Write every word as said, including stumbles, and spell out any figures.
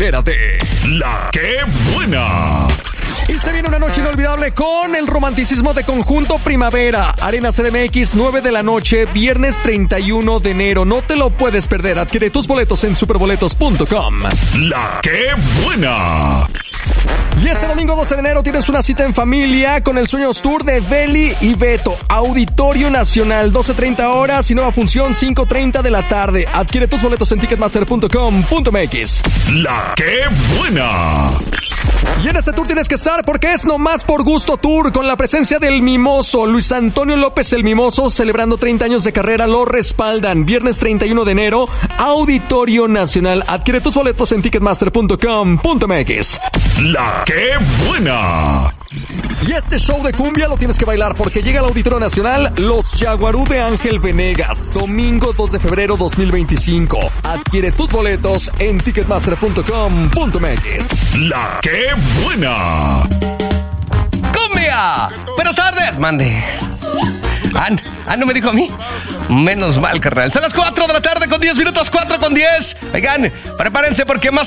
Entérate. La que buena. Y se viene una noche inolvidable con el romanticismo de Conjunto Primavera. Arena C D M X, nueve de la noche, viernes treinta y uno de enero. No te lo puedes perder. Adquiere tus boletos en superboletos punto com. La que buena. Y este domingo doce de enero tienes una cita en familia con el Sueños Tour de Beli y Beto. Auditorio Nacional, doce treinta horas y nueva función cinco treinta de la tarde. Adquiere tus boletos en ticketmaster punto com punto m x. La que buena. Y en este tour tienes que estar porque es Nomás por Gusto Tour con la presencia del Mimoso. Luis Antonio López el Mimoso, celebrando treinta años de carrera, lo respaldan. Viernes treinta y uno de enero, Auditorio Nacional. Adquiere tus boletos en ticketmaster punto com punto m x. La que buena. Y este show de cumbia lo tienes que bailar porque llega al Auditorio Nacional Los Yaguarú de Ángel Venegas, domingo dos de febrero dos mil veinticinco. Adquiere tus boletos en ticketmaster punto com punto m x. La que buena. ¡Cumbia! Buenas tardes, mande. Ah, ah, no me dijo a mí. Menos mal, carnal. Son las cuatro de la tarde con diez minutos, cuatro con diez. Oigan, prepárense porque más